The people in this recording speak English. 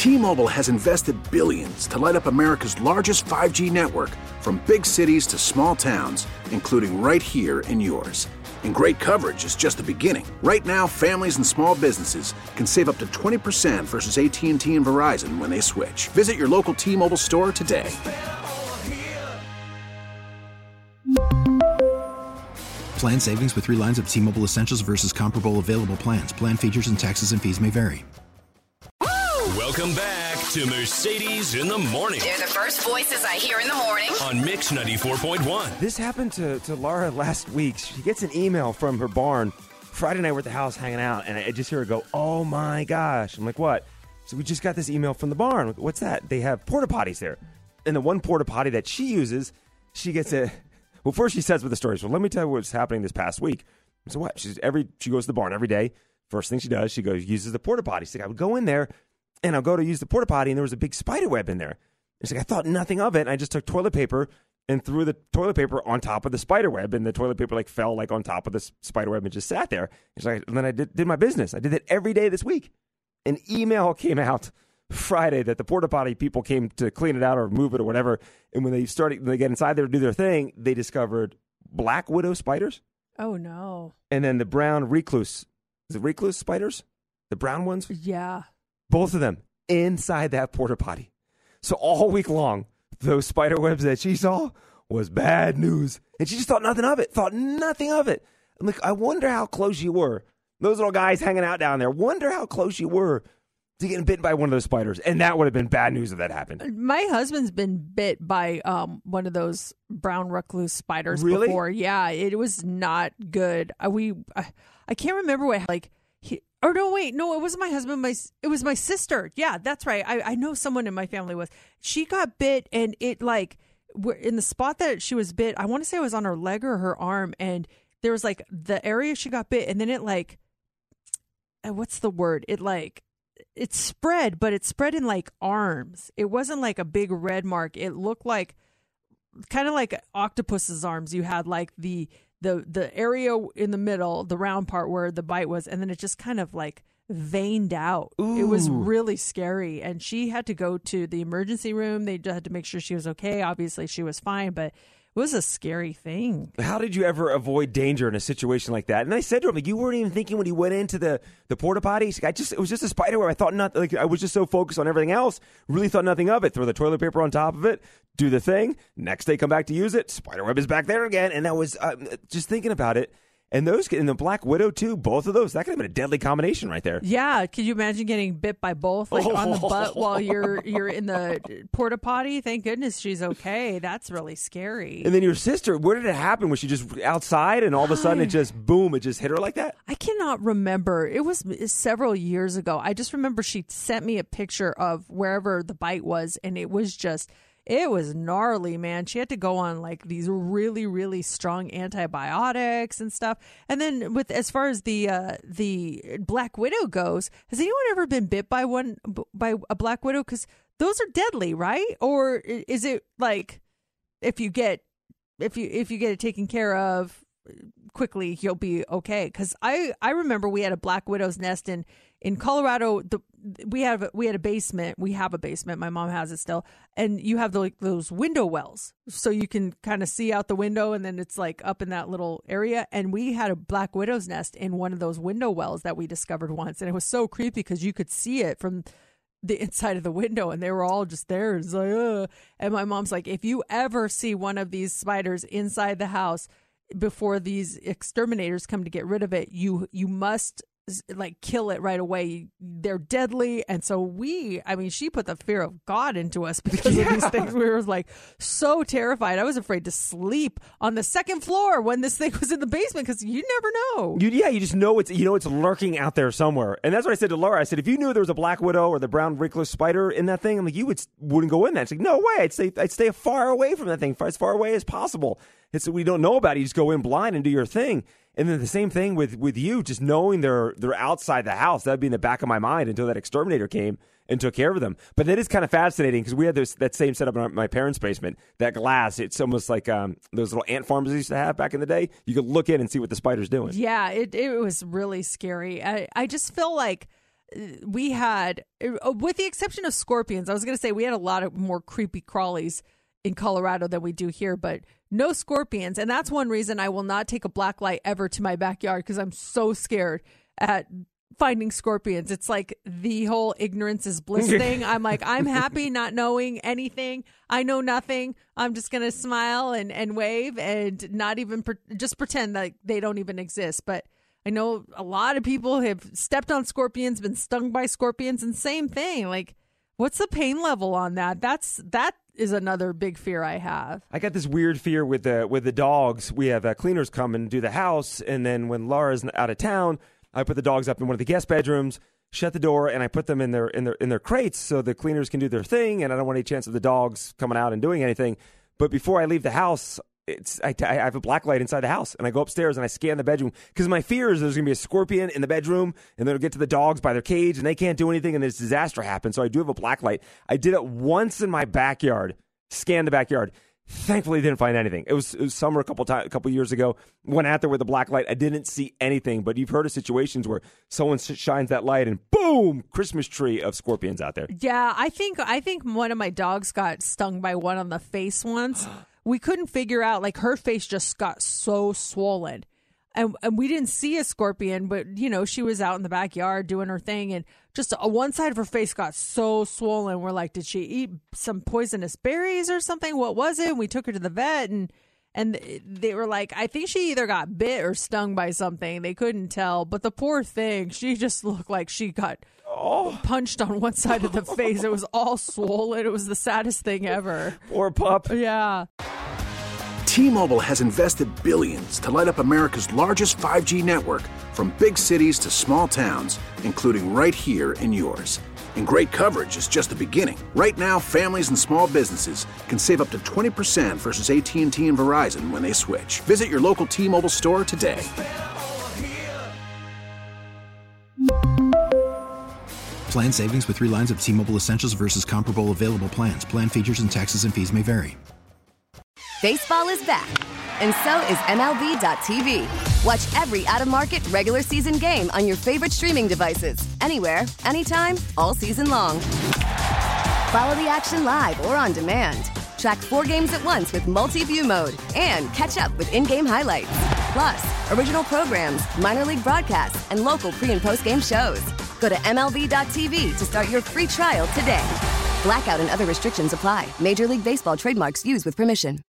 T-Mobile has invested billions to light up America's largest 5G network, from big cities to small towns, including right here in yours. And great coverage is just the beginning. Right now, families and small businesses can save up to 20% versus AT&T and Verizon when they switch. Visit your local T-Mobile store today. Plan savings with 3 lines of T-Mobile Essentials versus comparable available plans. Plan features and taxes and fees may vary. Welcome back to Mercedes in the Morning. They're the first voices I hear in the morning. On Mix 94.1. This happened to Laura last week. She gets an email from her barn. Friday night we're at the house hanging out, and I just hear her go, "Oh my gosh." I'm like, "What?" So we just got this email from the barn. What's that? They have porta potties there. And the one porta potty that she uses, she gets a... Well, first she says with the story. So let me tell you what's happening this past week. So what? She goes to the barn every day. First thing she does, she uses the porta potty. She's like, I would go in there, and I'll go to use the porta potty, and there was a big spider web in there. She's like, I thought nothing of it. And I just took toilet paper and threw the toilet paper on top of the spider web, and the toilet paper fell on top of the spider web and just sat there. She's like, and then I did my business. I did it every day this week. An email came out Friday that the porta potty people came to clean it out or move it or whatever, and when they get inside there to do their thing, they discovered black widow spiders. Oh no! And then the brown recluse. Is it recluse spiders? The brown ones? Yeah. Both of them inside that porta potty. So all week long, those spider webs that she saw was bad news. And she just thought nothing of it. I'm like, I wonder how close you were. Those little guys hanging out down there, wonder how close you were to getting bitten by one of those spiders. And that would have been bad news if that happened. My husband's been bit by one of those brown recluse spiders before. Yeah, it was not good. I can't remember what, it wasn't my husband. It was my sister. Yeah, that's right. I know someone in my family was. She got bit, and it in the spot that she was bit, I want to say it was on her leg or her arm, and there was the area she got bit, and then it what's the word? It spread, but it spread in arms. It wasn't like a big red mark. It looked kind of like octopus's arms. You had the area in the middle, the round part where the bite was, and then it just kind of veined out. Ooh. It was really scary, and she had to go to the emergency room. They had to make sure she was okay. Obviously, she was fine, but it was a scary thing. How did you ever avoid danger in a situation like that? And I said to him, you weren't even thinking when you went into the porta potty. It was just a spider web. I thought I was just so focused on everything else, really thought nothing of it. Throw the toilet paper on top of it, do the thing. Next day, come back to use it. Spider web is back there again. And that was just thinking about it. And the Black Widow, too, both of those, that could have been a deadly combination right there. Yeah. Could you imagine getting bit by both, on the butt while you're in the porta potty? Thank goodness she's okay. That's really scary. And then your sister, where did it happen? Was she just outside and all of a sudden it just hit her like that? I cannot remember. It was several years ago. I just remember she sent me a picture of wherever the bite was, and it was gnarly, man. She had to go on these really, really strong antibiotics and stuff. And then as far as the Black Widow goes, has anyone ever been bit by a Black Widow? Because those are deadly, right? Or is it if you get it taken care of quickly, you'll be okay? Because I remember we had a Black Widow's nest in Colorado. We have a basement. We have a basement. My mom has it still. And you have those window wells. So you can kind of see out the window, and then it's up in that little area. And we had a Black Widow's nest in one of those window wells that we discovered once. And it was so creepy because you could see it from the inside of the window, and they were all just there. It's ugh. And my mom's like, if you ever see one of these spiders inside the house before these exterminators come to get rid of it, you must kill it right away. They're deadly. And so she put the fear of God into us because of these things. We were so terrified. I was afraid to sleep on the second floor when this thing was in the basement because you never know. You just know it's lurking out there somewhere. And that's what I said to Laura. I said, if you knew there was a Black Widow or the brown recluse spider in that thing, I'm like, you wouldn't go in that. She's like, no way. I'd stay far away from that thing, as far away as possible. It's we don't know about it. You just go in blind and do your thing. And then the same thing with you, just knowing they're outside the house. That'd be in the back of my mind until that exterminator came and took care of them. But that is kind of fascinating because we had that same setup in my parents' basement. That glass, it's almost like those little ant farms they used to have back in the day. You could look in and see what the spider's doing. Yeah, it was really scary. I just feel like we had, with the exception of scorpions, I was going to say we had a lot of more creepy crawlies in Colorado than we do here, but no scorpions. And that's one reason I will not take a black light ever to my backyard, because I'm so scared at finding scorpions. It's like the whole ignorance is bliss thing. I'm like, I'm happy not knowing anything. I know nothing. I'm just going to smile and wave and not even just pretend that they don't even exist. But I know a lot of people have stepped on scorpions, been stung by scorpions, and same thing. Like, what's the pain level on that? That is another big fear I have. I got this weird fear with the dogs. We have cleaners come and do the house, and then when Laura's out of town, I put the dogs up in one of the guest bedrooms, shut the door, and I put them in their crates so the cleaners can do their thing, and I don't want any chance of the dogs coming out and doing anything. But before I leave the house, I have a black light inside the house, and I go upstairs and I scan the bedroom, because my fear is there's going to be a scorpion in the bedroom, and then it'll get to the dogs by their cage, and they can't do anything, and this disaster happens. So I do have a black light. I did it once in my backyard, scanned the backyard. Thankfully, didn't find anything. It was summer a couple years ago. Went out there with a black light. I didn't see anything. But you've heard of situations where someone shines that light and boom, Christmas tree of scorpions out there. Yeah, I think one of my dogs got stung by one on the face once. We couldn't figure out, like, her face just got so swollen. And we didn't see a scorpion, but, you know, she was out in the backyard doing her thing, and just one side of her face got so swollen. We're like, did she eat some poisonous berries or something? What was it? And we took her to the vet, and they were like, I think she either got bit or stung by something. They couldn't tell. But the poor thing, she just looked like she got punched on one side of the face. It was all swollen. It was the saddest thing ever. Poor pup. Yeah. T-Mobile has invested billions to light up America's largest 5G network, from big cities to small towns, including right here in yours. And great coverage is just the beginning. Right now, families and small businesses can save up to 20% versus AT&T and Verizon when they switch. Visit your local T-Mobile store today. Plan savings with 3 lines of T-Mobile Essentials versus comparable available plans. Plan features and taxes and fees may vary. Baseball is back, and so is MLB.tv. Watch every out-of-market regular season game on your favorite streaming devices, anywhere, anytime, all season long. Follow the action live or on demand. Track 4 games at once with multi-view mode, and catch up with in-game highlights. Plus, original programs, minor league broadcasts, and local pre- and post-game shows. Go to MLB.tv to start your free trial today. Blackout and other restrictions apply. Major League Baseball trademarks used with permission.